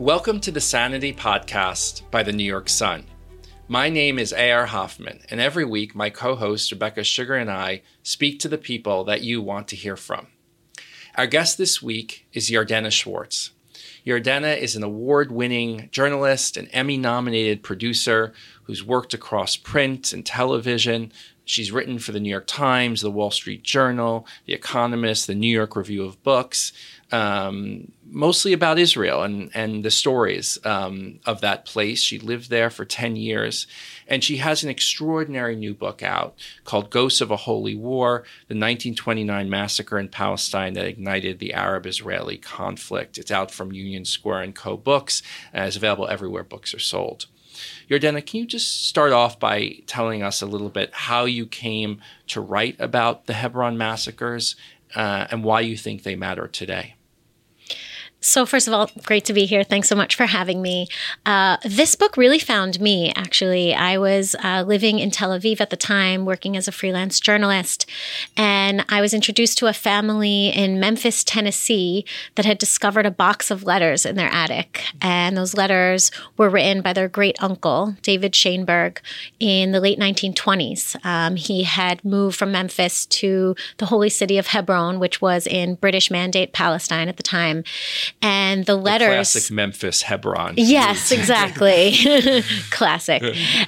Welcome to the Sanity Podcast by the New York Sun. My name is A.R. Hoffman, and every week my co-host Rebecca Sugar and I speak to the people that you want to hear from. Our guest this week is Yardena Schwartz. Yardena is an award-winning journalist and Emmy-nominated producer who's worked across print and television. She's written for the New York Times, the Wall Street Journal, The Economist, the New York Review of Books, mostly about Israel and the stories of that place. She lived there for 10 years, and she has an extraordinary new book out called Ghosts of a Holy War, the 1929 massacre in Palestine that ignited the Arab-Israeli conflict. It's out from Union Square & Co. Books, and is available everywhere books are sold. Yardena, can you just start off by telling us a little bit how you came to write about the Hebron massacres and why you think they matter today? So first of all, great to be here. Thanks so much for having me. This book really found me, actually. I was living in Tel Aviv at the time, working as a freelance journalist, and I was introduced to a family in Memphis, Tennessee, that had discovered a box of letters in their attic. And those letters were written by their great uncle, David Schoenberg, in the late 1920s. He had moved from Memphis to the holy city of Hebron, which was in British Mandate Palestine at the time. And the letters... The classic Memphis Hebron. Yes, exactly. Classic.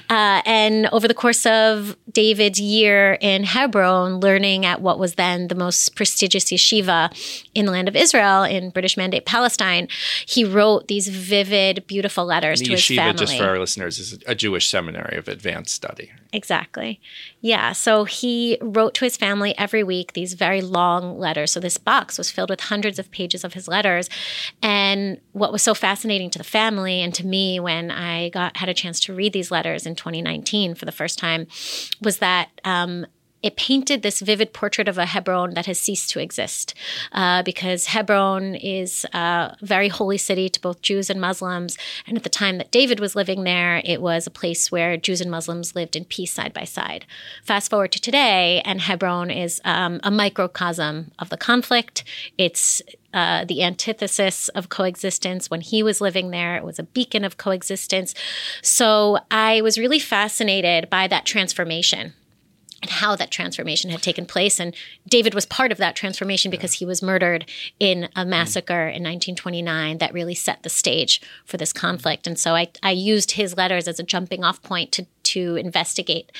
And over the course of David's year in Hebron, learning at what was then the most prestigious yeshiva in the land of Israel, in British Mandate Palestine, he wrote these vivid, beautiful letters to his family. The yeshiva, just for our listeners, is a Jewish seminary of advanced study. Exactly. Yeah. So he wrote to his family every week these very long letters. So this box was filled with hundreds of pages of his letters. And what was so fascinating to the family and to me when I had a chance to read these letters in 2019 for the first time was that it painted this vivid portrait of a Hebron that has ceased to exist because Hebron is a very holy city to both Jews and Muslims. And at the time that David was living there, it was a place where Jews and Muslims lived in peace side by side. Fast forward to today, and Hebron is a microcosm of the conflict. It's the antithesis of coexistence. When he was living there, it was a beacon of coexistence. So I was really fascinated by that transformation and how that transformation had taken place. And David was part of that transformation because he was murdered in a massacre in 1929 that really set the stage for this conflict. And so I used his letters as a jumping off point to investigate,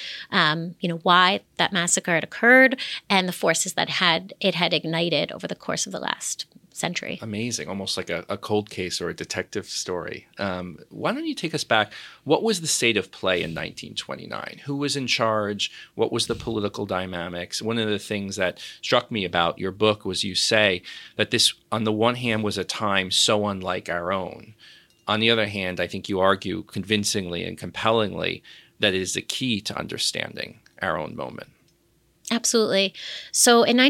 why that massacre had occurred and the forces that it had ignited over the course of the last century. Amazing. Almost like a cold case or a detective story. Why don't you take us back? What was the state of play in 1929? Who was in charge? What was the political dynamics? One of the things that struck me about your book was you say that this, on the one hand, was a time so unlike our own. On the other hand, I think you argue convincingly and compellingly that it is the key to understanding our own moment. Absolutely. So in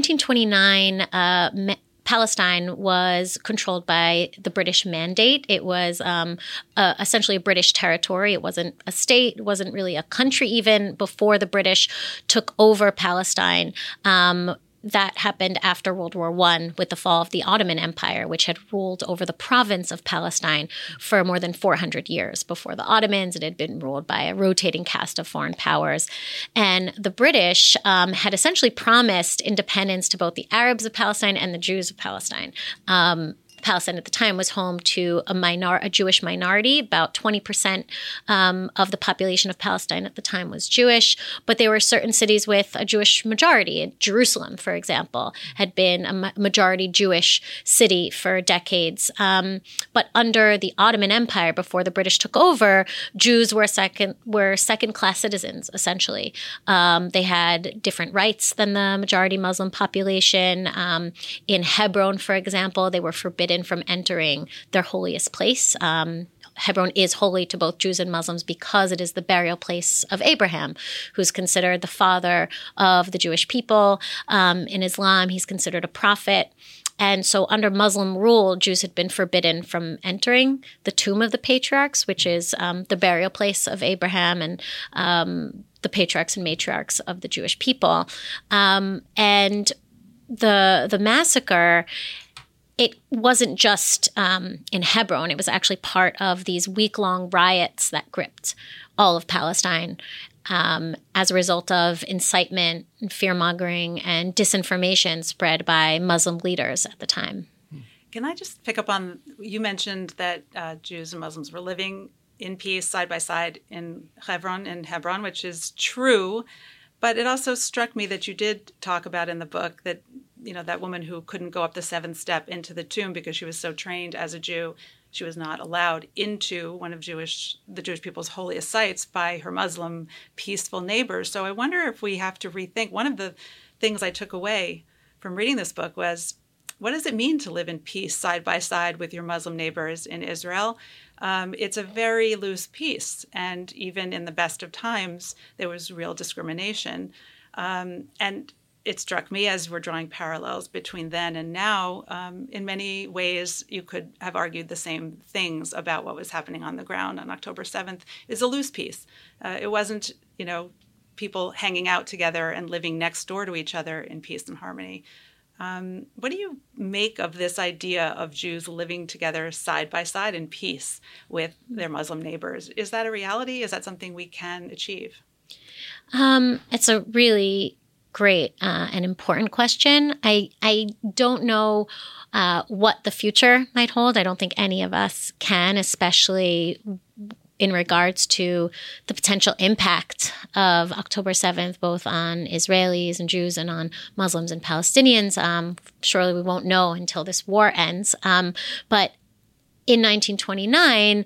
1929, Palestine was controlled by the British Mandate. It was essentially a British territory. It wasn't a state. It wasn't really a country even before the British took over Palestine. That happened after World War I with the fall of the Ottoman Empire, which had ruled over the province of Palestine for more than 400 years. Before the Ottomans, it had been ruled by a rotating cast of foreign powers. And the British had essentially promised independence to both the Arabs of Palestine and the Jews of Palestine. Palestine at the time was home to a Jewish minority. About 20% of the population of Palestine at the time was Jewish, but there were certain cities with a Jewish majority. Jerusalem, for example, had been a majority Jewish city for decades. But under the Ottoman Empire, before the British took over, Jews were second-class citizens, essentially. They had different rights than the majority Muslim population. In Hebron, for example, they were forbidden from entering their holiest place. Hebron is holy to both Jews and Muslims because it is the burial place of Abraham, who's considered the father of the Jewish people. In Islam, he's considered a prophet. And so under Muslim rule, Jews had been forbidden from entering the tomb of the patriarchs, which is the burial place of Abraham and the patriarchs and matriarchs of the Jewish people. And the massacre it wasn't just in Hebron. It was actually part of these week-long riots that gripped all of Palestine as a result of incitement, and fear-mongering, and disinformation spread by Muslim leaders at the time. Can I just pick up on, you mentioned that Jews and Muslims were living in peace side by side in Hebron, which is true. But it also struck me that you did talk about in the book that, that woman who couldn't go up the seventh step into the tomb because she was so trained as a Jew, she was not allowed into one of the Jewish people's holiest sites by her Muslim peaceful neighbors. So I wonder if we have to rethink. One of the things I took away from reading this book was, what does it mean to live in peace side by side with your Muslim neighbors in Israel? It's a very loose peace. And even in the best of times, there was real discrimination. And it struck me, as we're drawing parallels between then and now, in many ways, you could have argued the same things about what was happening on the ground on October 7th, is a loose peace. It wasn't, people hanging out together and living next door to each other in peace and harmony. What do you make of this idea of Jews living together side by side in peace with their Muslim neighbors? Is that a reality? Is that something we can achieve? It's a really great and important question. I don't know what the future might hold. I don't think any of us can, especially in regards to the potential impact of October 7th, both on Israelis and Jews and on Muslims and Palestinians. Surely we won't know until this war ends. But in 1929,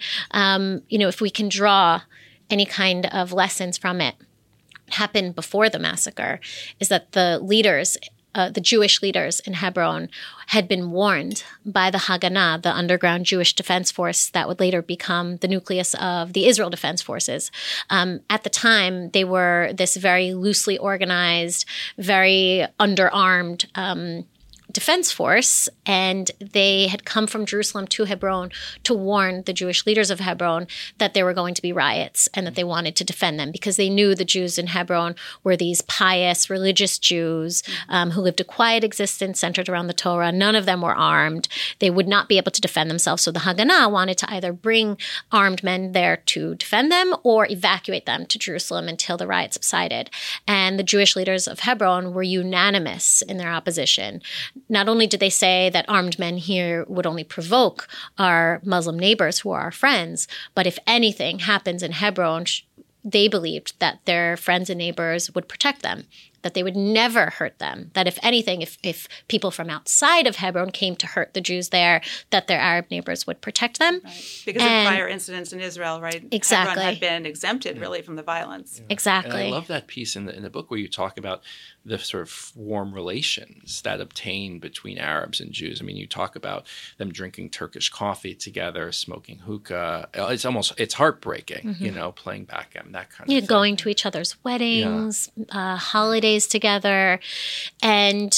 if we can draw any kind of lessons from it, happened before the massacre, is that the leaders, the Jewish leaders in Hebron, had been warned by the Haganah, the underground Jewish defense force that would later become the nucleus of the Israel Defense Forces. At the time, they were this very loosely organized, very underarmed defense force, and they had come from Jerusalem to Hebron to warn the Jewish leaders of Hebron that there were going to be riots and that they wanted to defend them, because they knew the Jews in Hebron were these pious, religious Jews who lived a quiet existence centered around the Torah. None of them were armed. They would not be able to defend themselves. So the Haganah wanted to either bring armed men there to defend them or evacuate them to Jerusalem until the riot subsided. And the Jewish leaders of Hebron were unanimous in their opposition. Not only did they say that armed men here would only provoke our Muslim neighbors who are our friends, but if anything happens in Hebron, they believed that their friends and neighbors would protect them, that they would never hurt them, that if anything, if people from outside of Hebron came to hurt the Jews there, that their Arab neighbors would protect them. Right. Because of prior incidents in Israel, right? Exactly. Hebron had been exempted really from the violence. Yeah. Exactly. And I love that piece in the book where you talk about the sort of warm relations that obtained between Arabs and Jews. I mean, you talk about them drinking Turkish coffee together, smoking hookah. It's heartbreaking, playing backgammon, that kind of thing. Going to each other's weddings, holidays together. And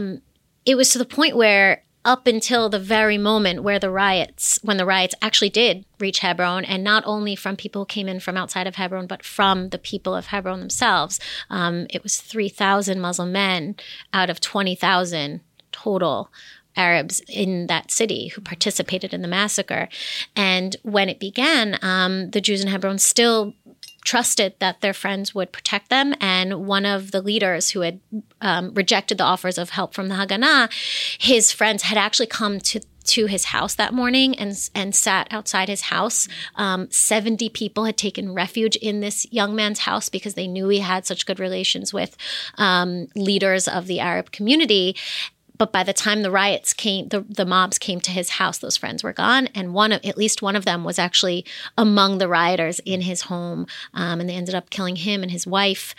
it was to the point where up until the very moment when the riots actually did reach Hebron, and not only from people who came in from outside of Hebron, but from the people of Hebron themselves. It was 3,000 Muslim men out of 20,000 total Arabs in that city who participated in the massacre. And when it began, the Jews in Hebron still trusted that their friends would protect them. And one of the leaders who had rejected the offers of help from the Haganah, his friends had actually come to his house that morning and sat outside his house. 70 people had taken refuge in this young man's house because they knew he had such good relations with leaders of the Arab community. But by the time the riots came, the mobs came to his house, those friends were gone. And at least one of them was actually among the rioters in his home. And they ended up killing him and his wife.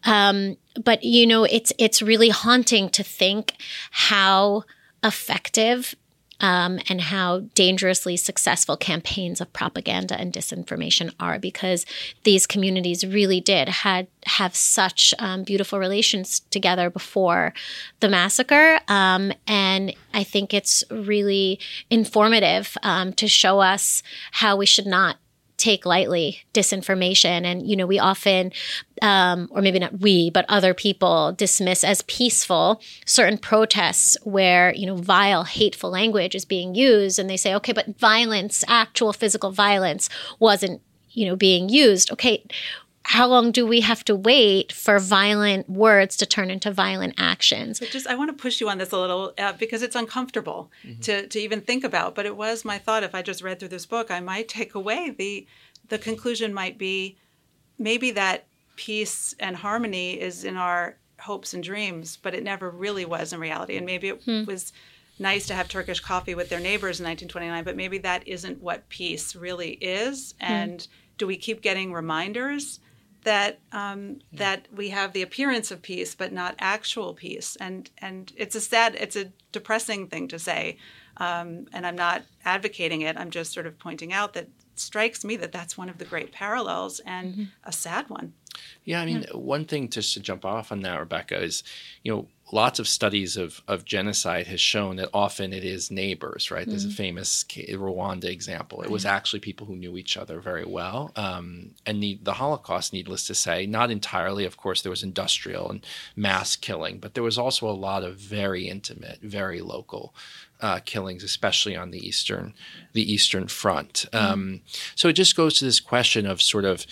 But, it's really haunting to think how effective and how dangerously successful campaigns of propaganda and disinformation are, because these communities really did have such beautiful relations together before the massacre. And I think it's really informative to show us how we should not take lightly disinformation. And, we often, or maybe not we, but other people dismiss as peaceful certain protests where, vile, hateful language is being used. And they say, okay, but violence, actual physical violence wasn't, being used. Okay, how long do we have to wait for violent words to turn into violent actions? I want to push you on this a little because it's uncomfortable to even think about. But it was my thought, if I just read through this book, I might take away the conclusion might be maybe that peace and harmony is in our hopes and dreams, but it never really was in reality. And maybe it was nice to have Turkish coffee with their neighbors in 1929, but maybe that isn't what peace really is. And do we keep getting reminders that that we have the appearance of peace, but not actual peace? And it's a depressing thing to say. And I'm not advocating it. I'm just sort of pointing out that it strikes me that that's one of the great parallels and a sad one. Yeah, I mean, one thing just to jump off on that, Rebecca, is, lots of studies of genocide has shown that often it is neighbors, right? There's a famous Rwanda example. It was actually people who knew each other very well. And the Holocaust, needless to say, not entirely. Of course, there was industrial and mass killing, but there was also a lot of very intimate, very local killings, especially on the Eastern Front. So it just goes to this question of sort of,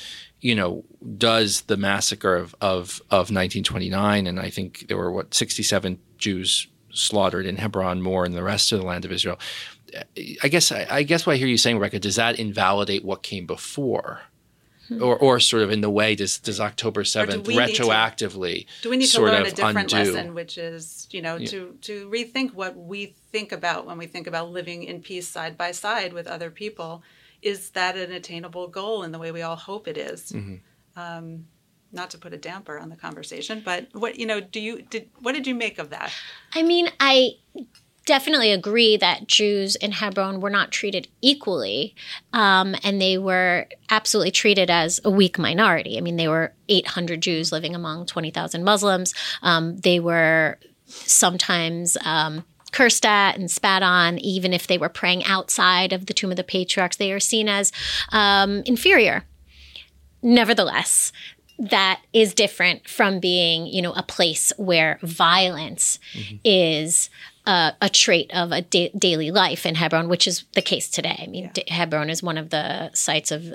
does the massacre of 1929, and I think there were 67 Jews slaughtered in Hebron, more in the rest of the land of Israel. I guess what I hear you saying, Rebecca, does that invalidate what came before? Or sort of in the way, does October 7th retroactively do we need to learn a different undo? lesson, which is, to rethink what we think about when we think about living in peace side by side with other people? Is that an attainable goal in the way we all hope it is? Not to put a damper on the conversation, but what did you make of that? I mean, I definitely agree that Jews in Hebron were not treated equally, and they were absolutely treated as a weak minority. I mean, they were 800 Jews living among 20,000 Muslims. They were sometimes cursed at and spat on, even if they were praying outside of the Tomb of the Patriarchs. They are seen as inferior. Nevertheless, that is different from being, a place where violence is a trait of a daily life in Hebron, which is the case today. I mean, Hebron is one of the sites of,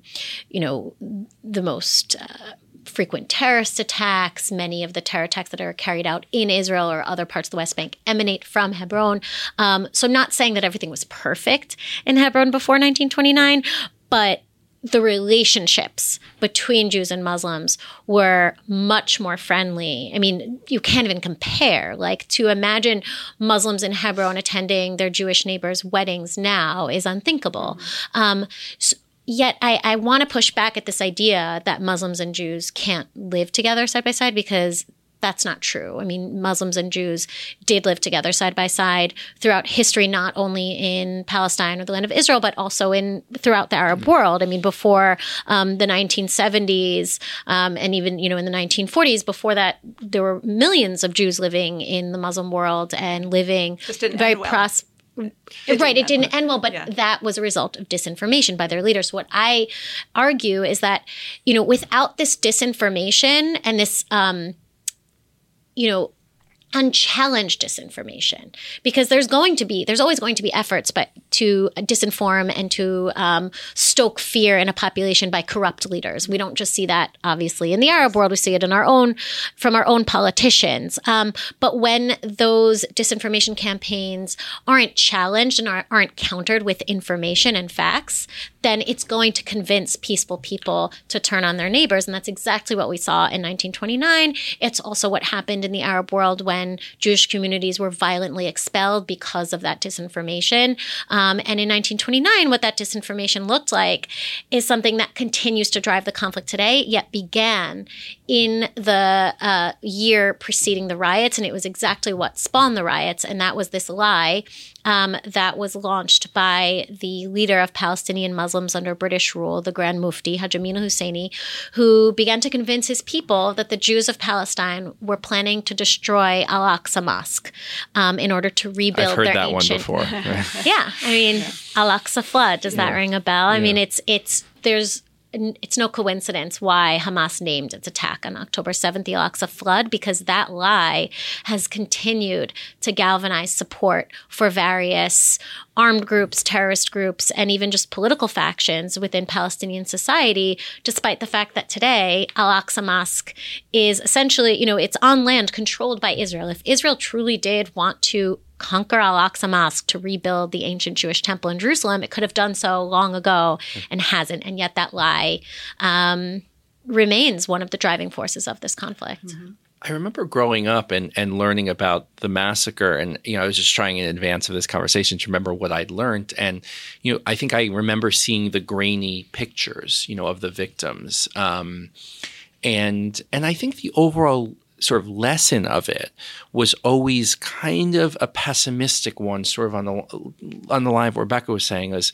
the most frequent terrorist attacks. Many of the terror attacks that are carried out in Israel or other parts of the West Bank emanate from Hebron. So I'm not saying that everything was perfect in Hebron before 1929, but the relationships between Jews and Muslims were much more friendly. I mean, you can't even compare. Like, to imagine Muslims in Hebron attending their Jewish neighbors' weddings now is unthinkable. Yet I want to push back at this idea that Muslims and Jews can't live together side by side, because that's not true. I mean, Muslims and Jews did live together side by side throughout history, not only in Palestine or the land of Israel, but also throughout the Arab world. I mean, before the 1970s and even, in the 1940s, before that, there were millions of Jews living in the Muslim world and living very prosperous. Right, it didn't end well, but that was a result of disinformation by their leaders. What I argue is that, without this disinformation and this, unchallenged disinformation, because there's always going to be efforts, but to disinform and to stoke fear in a population by corrupt leaders. We don't just see that, obviously, in the Arab world. We see it from our own politicians. But when those disinformation campaigns aren't challenged and aren't countered with information and facts, then it's going to convince peaceful people to turn on their neighbors. And that's exactly what we saw in 1929. It's also what happened in the Arab world when Jewish communities were violently expelled because of that disinformation. And in 1929, what that disinformation looked like is something that continues to drive the conflict today, yet began in the year preceding the riots. And it was exactly what spawned the riots. And that was this lie that was launched by the leader of Palestinian Muslims under British rule, the Grand Mufti, Haj Amin al-Husseini, who began to convince his people that the Jews of Palestine were planning to destroy Al-Aqsa Mosque in order to rebuild their ancient... I've heard that one before. Yeah, I mean, Al-Aqsa flood, does that ring a bell? I mean, it's it's no coincidence why Hamas named its attack on October 7th the Al-Aqsa flood, because that lie has continued to galvanize support for various armed groups, terrorist groups, and even just political factions within Palestinian society, despite the fact that today Al-Aqsa Mosque is essentially, it's on land controlled by Israel. If Israel truly did want to conquer Al-Aqsa Mosque to rebuild the ancient Jewish temple in Jerusalem, it could have done so long ago and hasn't. And yet that lie remains one of the driving forces of this conflict. Mm-hmm. I remember growing up and learning about the massacre, and I was just trying in advance of this conversation to remember what I'd learned. And I think I remember seeing the grainy pictures, of the victims, and I think the overall sort of lesson of it was always kind of a pessimistic one, sort of on the line of what Rebecca was saying, is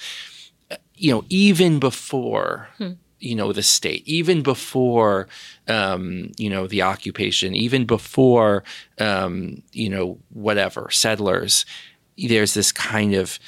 even before. The state, even before, the occupation, even before, whatever, settlers, there's this kind of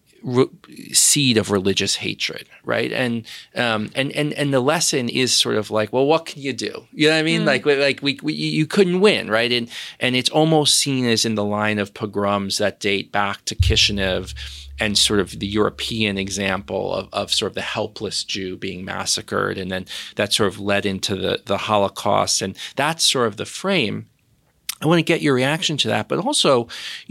seed of religious hatred, right? And the lesson is sort of like, well, what can you do? You know what I mean? You couldn't win, right? And it's almost seen as in the line of pogroms that date back to Kishinev, and sort of the European example of sort of the helpless Jew being massacred, and then that sort of led into the Holocaust, and that's sort of the frame. I want to get your reaction to that, but also,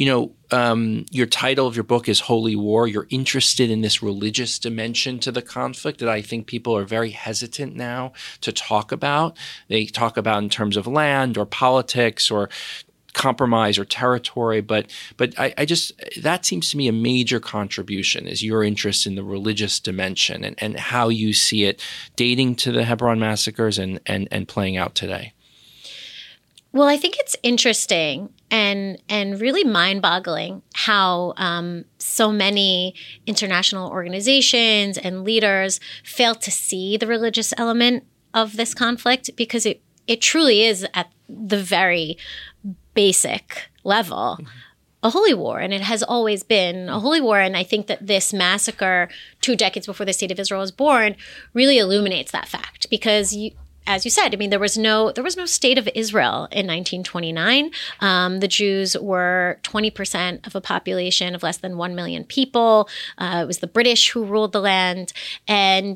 your title of your book is Holy War. You're interested in this religious dimension to the conflict that I think people are very hesitant now to talk about. They talk about in terms of land or politics or compromise or territory, but I just, that seems to me a major contribution, is your interest in the religious dimension and how you see it dating to the Hebron massacres and playing out today. Well, I think it's interesting and really mind-boggling how so many international organizations and leaders fail to see the religious element of this conflict, because it truly is at the very basic level a holy war, and it has always been a holy war. And I think that this massacre 2 decades before the state of Israel was born really illuminates that fact, because as you said, there was no state of Israel in 1929. The Jews were 20% of a population of less than 1 million people. It was the British who ruled the land, and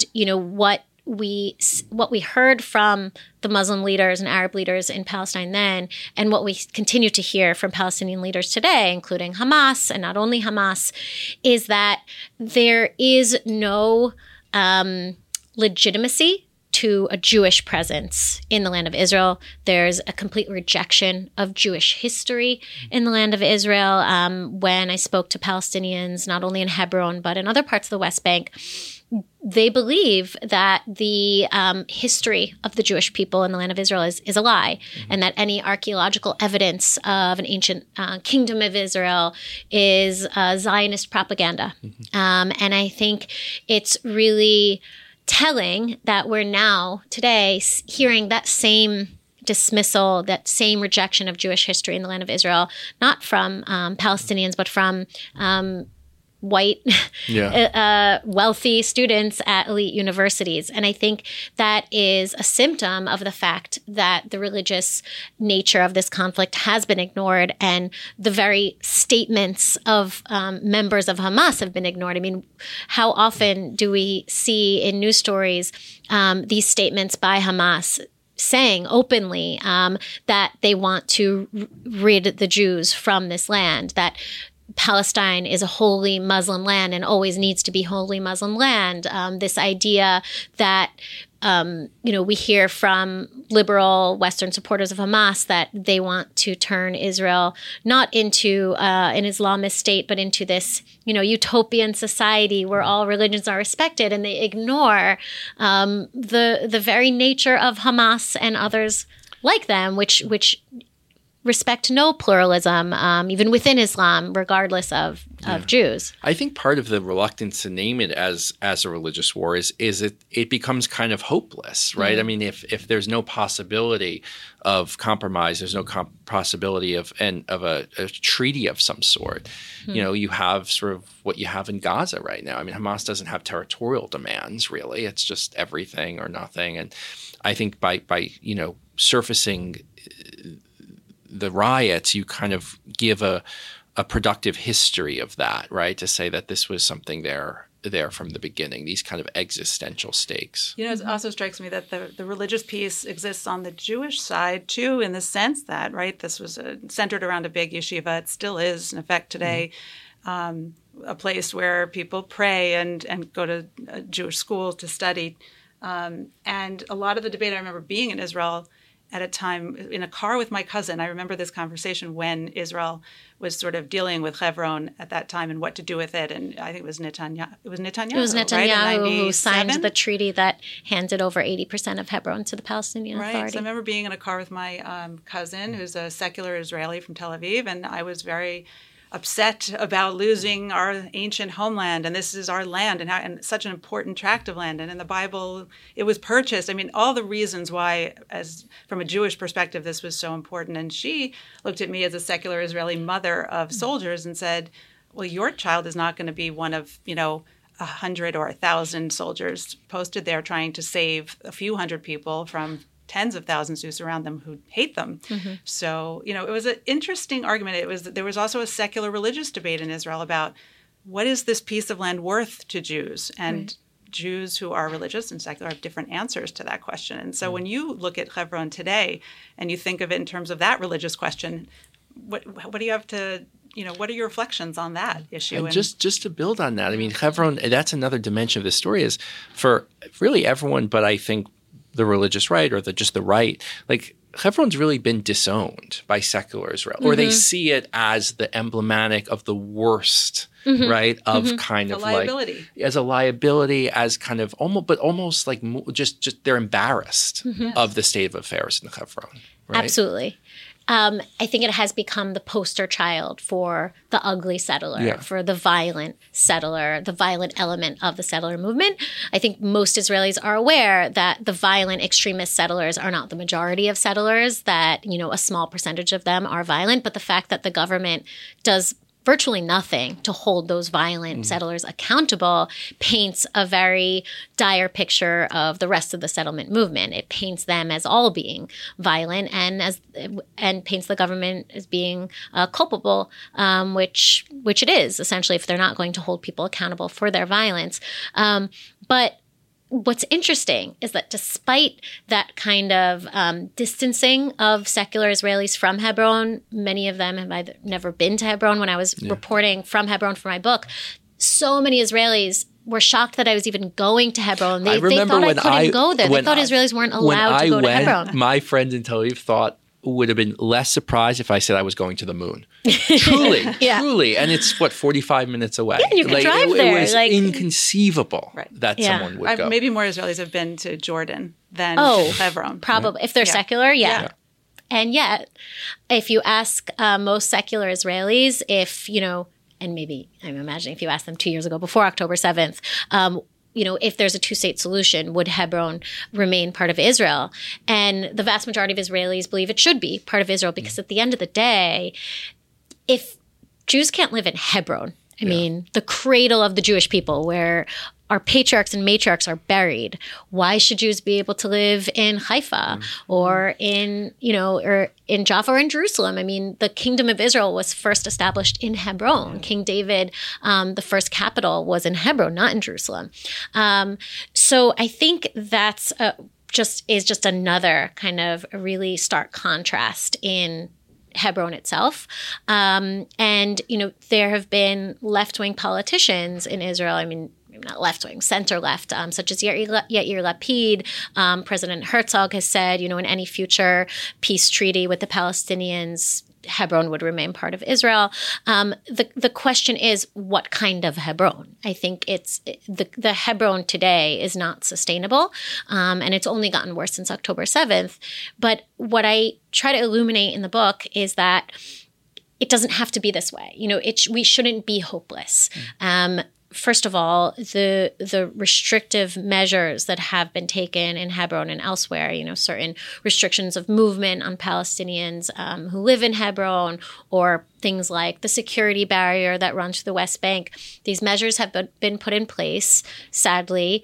what we heard from the Muslim leaders and Arab leaders in Palestine then, and what we continue to hear from Palestinian leaders today, including Hamas, and not only Hamas, is that there is no legitimacy to a Jewish presence in the land of Israel. There's a complete rejection of Jewish history in the land of Israel. When I spoke to Palestinians, not only in Hebron, but in other parts of the West Bank, they believe that the history of the Jewish people in the land of Israel is a lie, and that any archaeological evidence of an ancient kingdom of Israel is Zionist propaganda. And I think it's really telling that we're now today hearing that same dismissal, that same rejection of Jewish history in the land of Israel, not from Palestinians, but from white, wealthy students at elite universities. And I think that is a symptom of the fact that the religious nature of this conflict has been ignored, and the very statements of members of Hamas have been ignored. How often do we see in news stories these statements by Hamas saying openly that they want to rid the Jews from this land, that Palestine is a holy Muslim land and always needs to be holy Muslim land. This idea that, we hear from liberal Western supporters of Hamas that they want to turn Israel not into an Islamist state, but into this, utopian society where all religions are respected, and they ignore the very nature of Hamas and others like them, which respect no pluralism, even within Islam, regardless of Jews. I think part of the reluctance to name it as a religious war is it becomes kind of hopeless, right? I mean, if there's no possibility of compromise, there's no possibility of a treaty of some sort. You know, you have sort of what you have in Gaza right now. I mean, Hamas doesn't have territorial demands, really. It's just everything or nothing. And I think by surfacing the riots, you kind of give a productive history of that, right? To say that this was something there from the beginning, these kind of existential stakes. You know, it also strikes me that the religious piece exists on the Jewish side too, in the sense that, right, this was centered around a big yeshiva. It still is, in effect, today. A place where people pray and go to a Jewish school to study. And a lot of the debate, I remember being in Israel at a time in a car with my cousin. I remember this conversation when Israel was sort of dealing with Hebron at that time and what to do with it. And I think it was Netanyahu. It was Netanyahu, right, who signed the treaty that handed over 80% of Hebron to the Palestinian Authority. So I remember being in a car with my cousin, who's a secular Israeli from Tel Aviv, and I was very upset about losing our ancient homeland, and this is our land, and such an important tract of land. And in the Bible, it was purchased. I mean, all the reasons why, as from a Jewish perspective, this was so important. And she looked at me as a secular Israeli mother of soldiers and said, well, your child is not going to be one of, 100 or 1,000 soldiers posted there trying to save a few hundred people from tens of thousands who surround them who hate them. So, it was an interesting argument. There was also a secular religious debate in Israel about what is this piece of land worth to Jews? And Jews who are religious and secular have different answers to that question. And so when you look at Hebron today and you think of it in terms of that religious question, what do you have to, what are your reflections on that issue? And just to build on that, I mean, Hebron, that's another dimension of this story is for really everyone, but I think the religious right or just the right, like Hebron's really been disowned by secular Israel, or they see it as the emblematic of the worst, right? Of kind of liability. As a liability, as kind of almost like just they're embarrassed of the state of affairs in Hebron. Right? Absolutely. I think it has become the poster child for the ugly settler, for the violent settler, the violent element of the settler movement. I think most Israelis are aware that the violent extremist settlers are not the majority of settlers, that, a small percentage of them are violent. But the fact that the government does virtually nothing to hold those violent settlers accountable paints a very dire picture of the rest of the settlement movement. It paints them as all being violent and paints the government as being culpable, which it is, essentially, if they're not going to hold people accountable for their violence. But what's interesting is that despite that kind of distancing of secular Israelis from Hebron, many of them have either never been to Hebron. When I was reporting from Hebron for my book, so many Israelis were shocked that I was even going to Hebron. They thought I couldn't go there. They thought Israelis weren't allowed to go to Hebron. My friends in Tel Aviv would have been less surprised if I said I was going to the moon. Truly. And it's, 45 minutes away. Yeah, you can drive there. It was inconceivable that someone would go. Maybe more Israelis have been to Jordan than to Hebron. Probably. If they're secular, And yet, if you ask most secular Israelis, and maybe I'm imagining if you asked them 2 years ago, before October 7th, if there's a two-state solution, would Hebron remain part of Israel? And the vast majority of Israelis believe it should be part of Israel because at the end of the day, if Jews can't live in Hebron, I mean, the cradle of the Jewish people where our patriarchs and matriarchs are buried, why should Jews be able to live in Haifa or in Jaffa or in Jerusalem? I mean, the kingdom of Israel was first established in Hebron. King David, the first capital was in Hebron, not in Jerusalem. So I think that's just another kind of a really stark contrast in Hebron itself. And, there have been left-wing politicians in Israel. I mean, not left-wing, center-left, such as Yair Lapid. President Herzog has said, in any future peace treaty with the Palestinians, Hebron would remain part of Israel. The question is, what kind of Hebron? I think it's the Hebron today is not sustainable, and it's only gotten worse since October 7th. But what I try to illuminate in the book is that it doesn't have to be this way. We shouldn't be hopeless. First of all, the restrictive measures that have been taken in Hebron and elsewhere, certain restrictions of movement on Palestinians who live in Hebron, or things like the security barrier that runs through the West Bank. These measures have been put in place, sadly,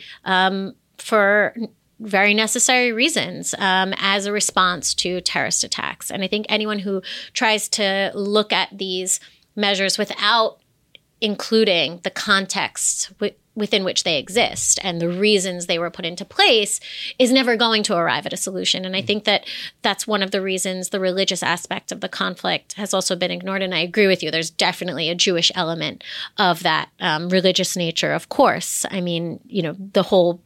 for very necessary reasons as a response to terrorist attacks. And I think anyone who tries to look at these measures without including the context within which they exist and the reasons they were put into place is never going to arrive at a solution. And I think that that's one of the reasons the religious aspect of the conflict has also been ignored. And I agree with you. There's definitely a Jewish element of that religious nature, of course. I mean, the whole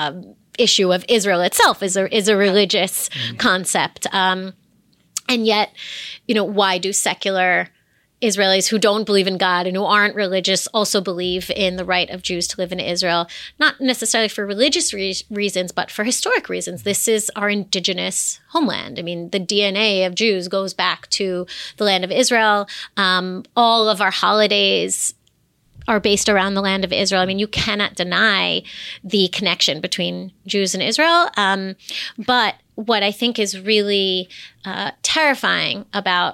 issue of Israel itself is a religious concept. And yet, why do secular Israelis who don't believe in God and who aren't religious also believe in the right of Jews to live in Israel, not necessarily for religious reasons, but for historic reasons? This is our indigenous homeland. I mean, the DNA of Jews goes back to the land of Israel. All of our holidays are based around the land of Israel. I mean, you cannot deny the connection between Jews and Israel. But what I think is really terrifying about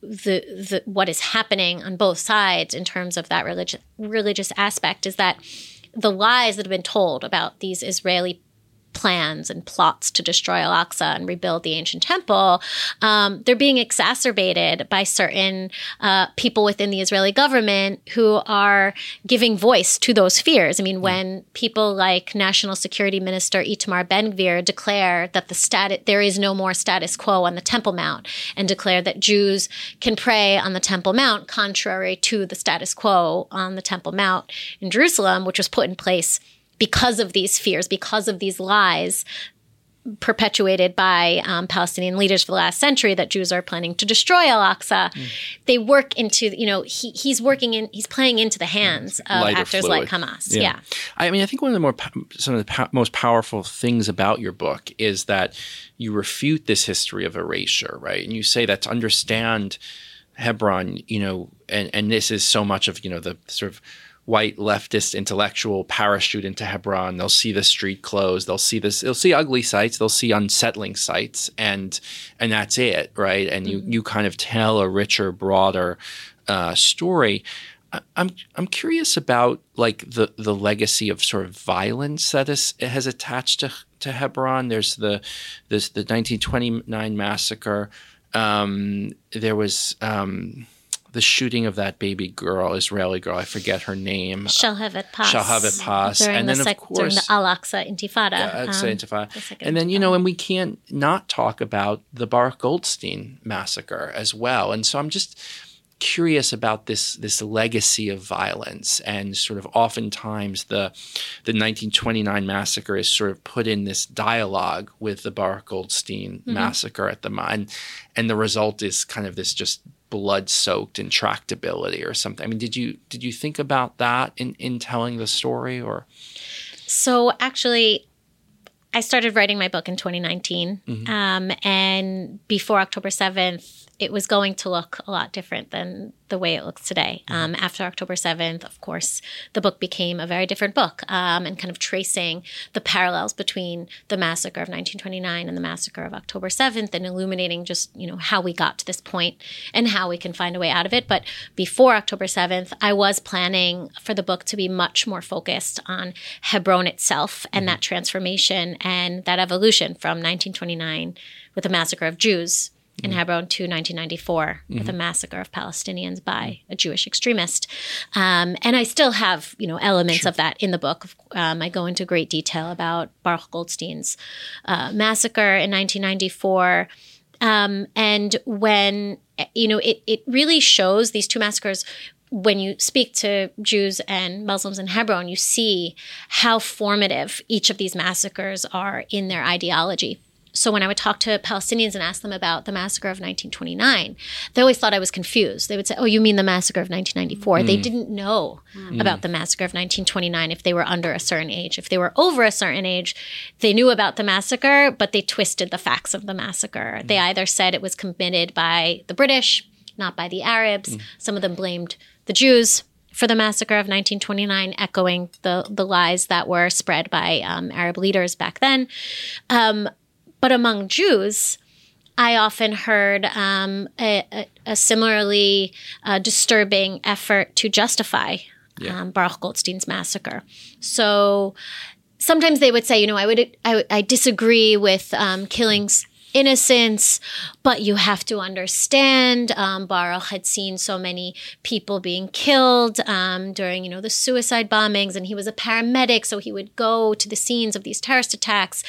the what is happening on both sides in terms of that religious aspect is that the lies that have been told about these Israeli plans and plots to destroy Al-Aqsa and rebuild the ancient temple, they're being exacerbated by certain people within the Israeli government who are giving voice to those fears. I mean, when people like National Security Minister Itamar Ben-Gvir declare that there is no more status quo on the Temple Mount, and declare that Jews can pray on the Temple Mount, contrary to the status quo on the Temple Mount in Jerusalem, which was put in place because of these fears, because of these lies perpetuated by Palestinian leaders for the last century that Jews are planning to destroy Al-Aqsa. They work into, he's playing into the hands of actors like Hamas. Yeah. I mean, I think one of the most powerful things about your book is that you refute this history of erasure, right? And you say that to understand Hebron, and this is so much of, the sort of white leftist intellectual parachute into Hebron. They'll see the street closed. They'll see ugly sights. They'll see unsettling sights, and that's it, right? And you kind of tell a richer, broader story. I'm curious about like the legacy of sort of violence that has attached to Hebron. There's the 1929 massacre. There was the shooting of that baby girl, Israeli girl, I forget her name. Shalhevet Pass. And then, of course, during the Al-Aqsa Intifada. Intifada. And then, and we can't not talk about the Baruch Goldstein massacre as well. And so I'm just curious about this legacy of violence, and sort of oftentimes the 1929 massacre is sort of put in this dialogue with the Baruch Goldstein massacre at the mine. And the result is kind of this just blood-soaked intractability or something. I mean, did you think about that in telling the story? Or so actually, I started writing my book in 2019, and before October 7th, it was going to look a lot different than the way it looks today. After October 7th, of course, the book became a very different book, and kind of tracing the parallels between the massacre of 1929 and the massacre of October 7th, and illuminating just, how we got to this point and how we can find a way out of it. But before October 7th, I was planning for the book to be much more focused on Hebron itself and that transformation and that evolution from 1929 with the massacre of Jews in Hebron to 1994 with a massacre of Palestinians by a Jewish extremist. And I still have, elements of that in the book. I go into great detail about Baruch Goldstein's massacre in 1994. And when, it really shows these two massacres. When you speak to Jews and Muslims in Hebron, you see how formative each of these massacres are in their ideology. So when I would talk to Palestinians and ask them about the massacre of 1929, they always thought I was confused. They would say, oh, you mean the massacre of 1994? They didn't know about the massacre of 1929 if they were under a certain age. If they were over a certain age, they knew about the massacre, but they twisted the facts of the massacre. They either said it was committed by the British, not by the Arabs. Some of them blamed the Jews for the massacre of 1929, echoing the lies that were spread by Arab leaders back then. But among Jews, I often heard a similarly disturbing effort to justify Baruch Goldstein's massacre. So sometimes they would say, I disagree with killing innocents, but you have to understand, Baruch had seen so many people being killed during, the suicide bombings, and he was a paramedic, so he would go to the scenes of these terrorist attacks.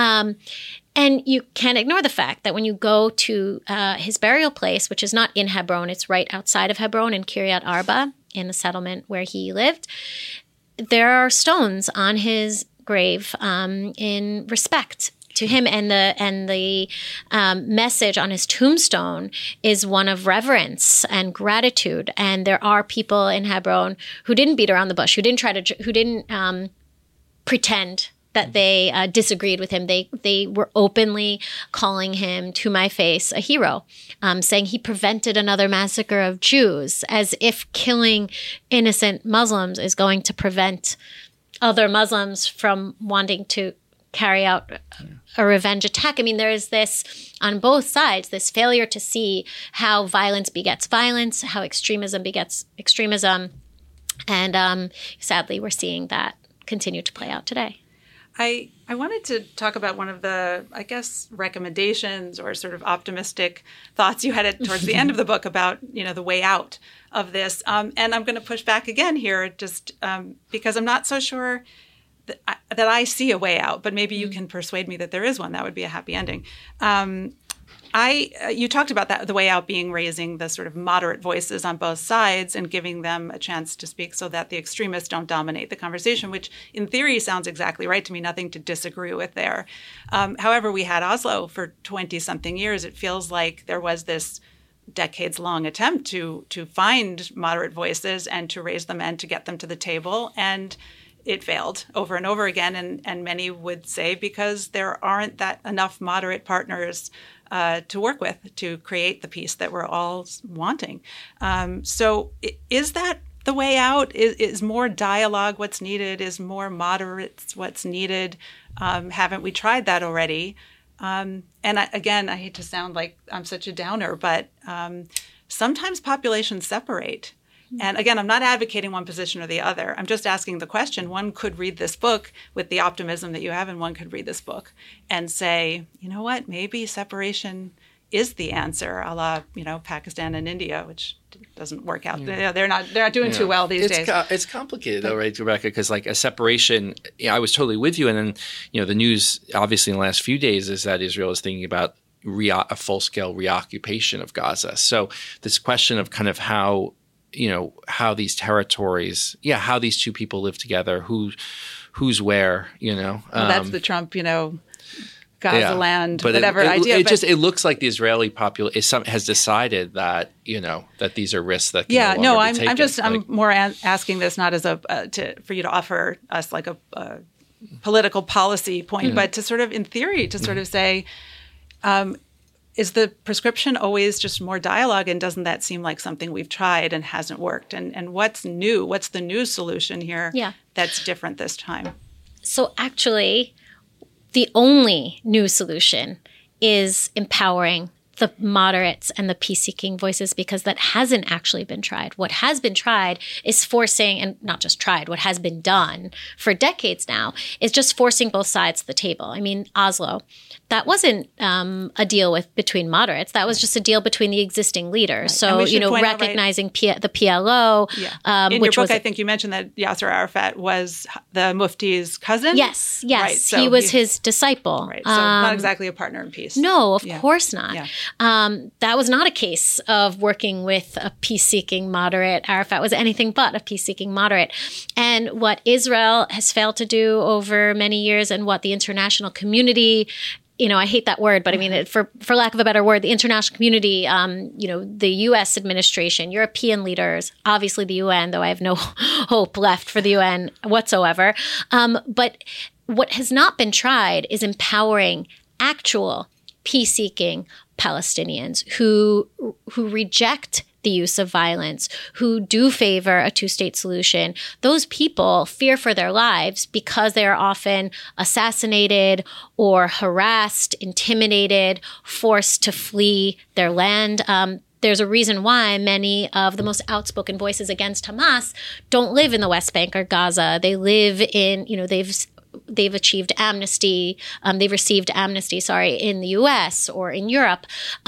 And you can't ignore the fact that when you go to his burial place, which is not in Hebron, it's right outside of Hebron in Kiryat Arba, in the settlement where he lived, there are stones on his grave in respect to him, and the message on his tombstone is one of reverence and gratitude. And there are people in Hebron who didn't beat around the bush, who didn't pretend that they disagreed with him. They were openly calling him to my face a hero, saying he prevented another massacre of Jews, as if killing innocent Muslims is going to prevent other Muslims from wanting to carry out a revenge attack. I mean, there is this, on both sides, this failure to see how violence begets violence, how extremism begets extremism. And sadly, we're seeing that continue to play out today. I wanted to talk about one of the, I guess, recommendations or sort of optimistic thoughts you had towards the end of the book about, the way out of this. And I'm going to push back again here, just because I'm not so sure that I see a way out, but maybe you can persuade me that there is one. That would be a happy ending. You talked about that, the way out being raising the sort of moderate voices on both sides and giving them a chance to speak so that the extremists don't dominate the conversation, which in theory sounds exactly right to me, nothing to disagree with there. However, we had Oslo for 20-something years. It feels like there was this decades-long attempt to find moderate voices and to raise them and to get them to the table, and it failed over and over again, and many would say because there aren't that enough moderate partners to work with to create the peace that we're all wanting. So is that the way out? Is more dialogue what's needed? Is more moderates what's needed? Haven't we tried that already? And I hate to sound like I'm such a downer, but sometimes populations separate. And again, I'm not advocating one position or the other. I'm just asking the question. One could read this book with the optimism that you have, and one could read this book and say, you know what, maybe separation is the answer, a la, Pakistan and India, which doesn't work out. Yeah. They're not doing too well these days. It's complicated though, right, Rebecca? Because like a separation, I was totally with you. And then, the news obviously in the last few days is that Israel is thinking about a full-scale reoccupation of Gaza. So this question of kind of how these territories, how these two people live together, who's where, Well, that's the Trump, Gaza land, but idea. It looks like the Israeli population has decided that, that these are risks that can no longer be taken. I'm more asking this not as for you to offer us like a political policy point, but to sort of, in theory, to sort of say, is the prescription always just more dialogue, and doesn't that seem like something we've tried and hasn't worked? And what's new? What's the new solution here that's different this time? So actually, the only new solution is empowering the moderates and the peace-seeking voices, because that hasn't actually been tried. What has been tried is forcing, and not just tried, what has been done for decades now is just forcing both sides to the table. I mean, Oslo, that wasn't a deal between moderates. That was just a deal between the existing leaders. Right. So, recognizing the PLO. Yeah. In your book, I think you mentioned that Yasser Arafat was the Mufti's cousin? Yes. Right. So he was his disciple. Right. So not exactly a partner in peace. No, of course not. Yeah. That was not a case of working with a peace-seeking moderate. Arafat was anything but a peace-seeking moderate. And what Israel has failed to do over many years, and what the international community I hate that word, but I mean, for lack of a better word, the international community, the U.S. administration, European leaders, obviously the UN, though I have no hope left for the UN whatsoever. But what has not been tried is empowering actual peace-seeking Palestinians who reject the use of violence, who do favor a two-state solution. Those people fear for their lives because they are often assassinated or harassed, intimidated, forced to flee their land. There's a reason why many of the most outspoken voices against Hamas don't live in the West Bank or Gaza. They live in, they've achieved amnesty. They've received amnesty, in the U.S. or in Europe.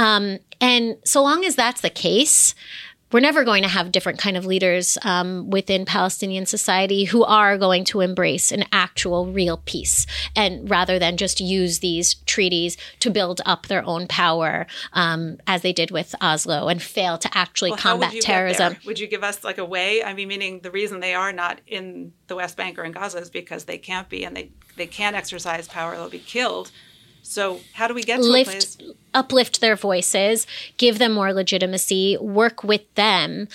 And so long as that's the case, we're never going to have different kind of leaders within Palestinian society who are going to embrace an actual real peace, and rather than just use these treaties to build up their own power, as they did with Oslo, and fail to actually combat terrorism. Would you give us a way? I mean, meaning the reason they are not in the West Bank or in Gaza is because they can't be, and they can't exercise power; they'll be killed. So how do we get to a place? Uplift their voices, give them more legitimacy, work with them.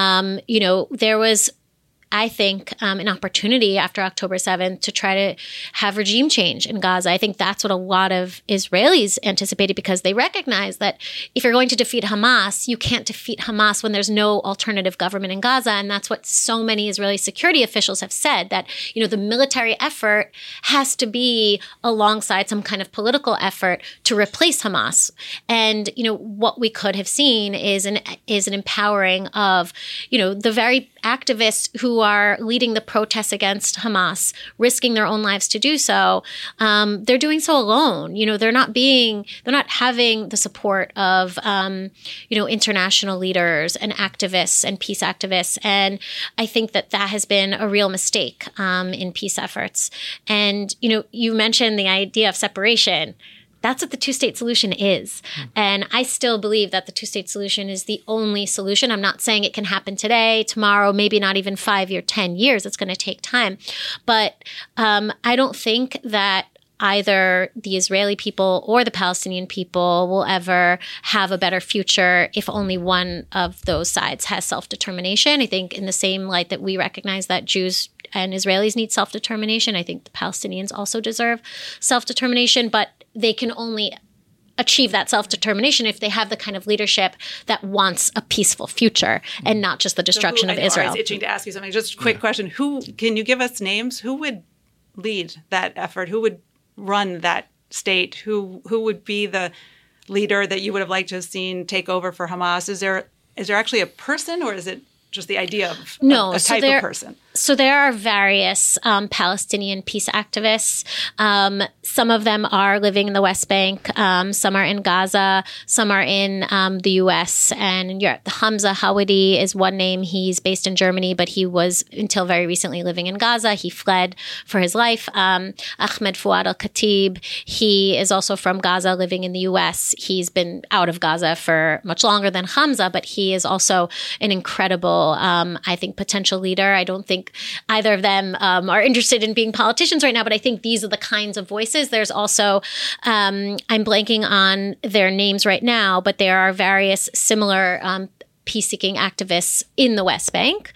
There was, I think, an opportunity after October 7th to try to have regime change in Gaza. I think that's what a lot of Israelis anticipated, because they recognize that if you're going to defeat Hamas, you can't defeat Hamas when there's no alternative government in Gaza. And that's what so many Israeli security officials have said, that, the military effort has to be alongside some kind of political effort to replace Hamas. And, what we could have seen is an empowering of, the very activists who are leading the protests against Hamas, risking their own lives to do so. They're doing so alone. They're not having the support of, international leaders and activists and peace activists. And I think that has been a real mistake in peace efforts. And, you mentioned the idea of separation. That's what the two-state solution is. And I still believe that the two-state solution is the only solution. I'm not saying it can happen today, tomorrow, maybe not even 5 or 10 years. It's going to take time. But I don't think that either the Israeli people or the Palestinian people will ever have a better future if only one of those sides has self-determination. I think in the same light that we recognize that Jews and Israelis need self-determination, I think the Palestinians also deserve self-determination, but they can only achieve that self-determination if they have the kind of leadership that wants a peaceful future and not just the destruction of Israel. I was itching to ask you something. Just a quick question. Can you give us names? Who would lead that effort? Who would run that state? Who would be the leader that you would have liked to have seen take over for Hamas? Is there actually a person, or is it just the idea of a type of person? So there are various Palestinian peace activists. Some of them are living in the West Bank. Some are in Gaza. Some are in the U.S. and in Europe. Hamza Hawadi is one name. He's based in Germany, but he was until very recently living in Gaza. He fled for his life. Ahmed Fouad al-Khatib, he is also from Gaza, living in the U.S. He's been out of Gaza for much longer than Hamza, but he is also an incredible, I think, potential leader. I don't think either of them are interested in being politicians right now, but I think these are the kinds of voices. There's also, I'm blanking on their names right now, but there are various similar peace-seeking activists in the West Bank.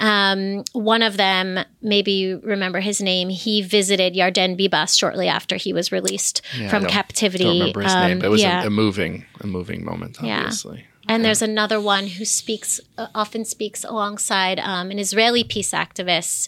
One of them, maybe you remember his name, he visited Yarden Bibas shortly after he was released from captivity. I don't remember his name, but it was a moving moment, obviously. Yeah. And there's another one who often speaks alongside an Israeli peace activist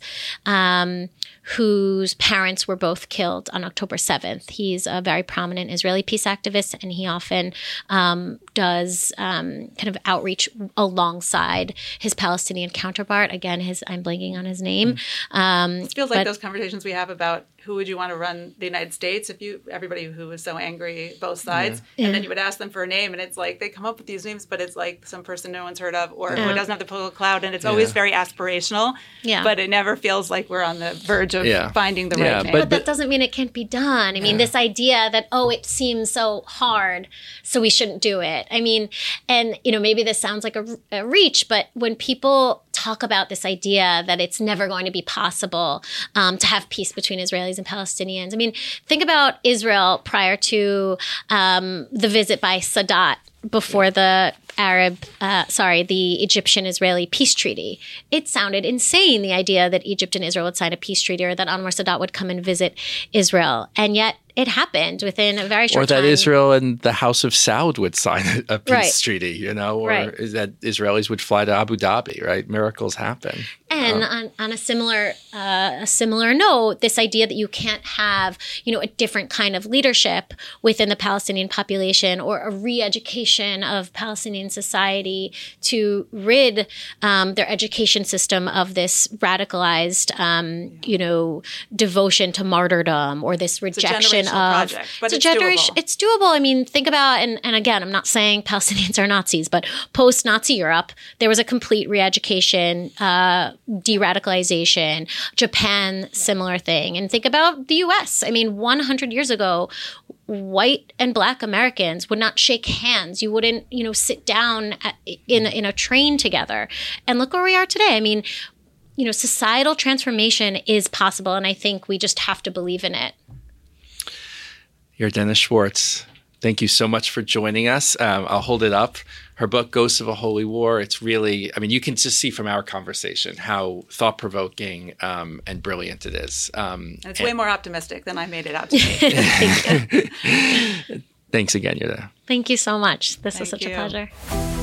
whose parents were both killed on October 7th. He's a very prominent Israeli peace activist, and he often does kind of outreach alongside his Palestinian counterpart. Again, I'm blanking on his name. It feels like those conversations we have about who would you want to run the United States, everybody who was so angry, both sides, and then you would ask them for a name, and it's like they come up with these names, but it's like some person no one's heard of, or who doesn't have the political clout, and it's always very aspirational, but it never feels like we're on the verge of finding the right name. But that doesn't mean it can't be done. I mean, this idea that, it seems so hard, so we shouldn't do it. I mean, and, maybe this sounds like a reach, but when people talk about this idea that it's never going to be possible to have peace between Israelis and Palestinians. I mean, think about Israel prior to the visit by Sadat before the the Egyptian-Israeli peace treaty. It sounded insane, the idea that Egypt and Israel would sign a peace treaty or that Anwar Sadat would come and visit Israel. And yet it happened within a very short time. Or that Israel and the House of Saud would sign a peace treaty, or that Israelis would fly to Abu Dhabi, right? Miracles happen. And on a similar note, this idea that you can't have, a different kind of leadership within the Palestinian population or a re-education of Palestinian society to rid their education system of this radicalized, devotion to martyrdom or this rejection of project, but it's doable. It's doable. I mean, think about, and again, I'm not saying Palestinians are Nazis, but post-Nazi Europe, there was a complete re-education, de-radicalization. Japan, similar thing. And think about the U.S. I mean, 100 years ago, white and Black Americans would not shake hands. You wouldn't, sit down in a train together. And look where we are today. I mean, societal transformation is possible, and I think we just have to believe in it. Yardena Schwartz, thank you so much for joining us. I'll hold it up. Her book, Ghosts of a Holy War, it's really, you can just see from our conversation how thought-provoking and brilliant it is. It's way more optimistic than I made it out to be. Thanks again, Yardena. Thank you so much. This was such a pleasure.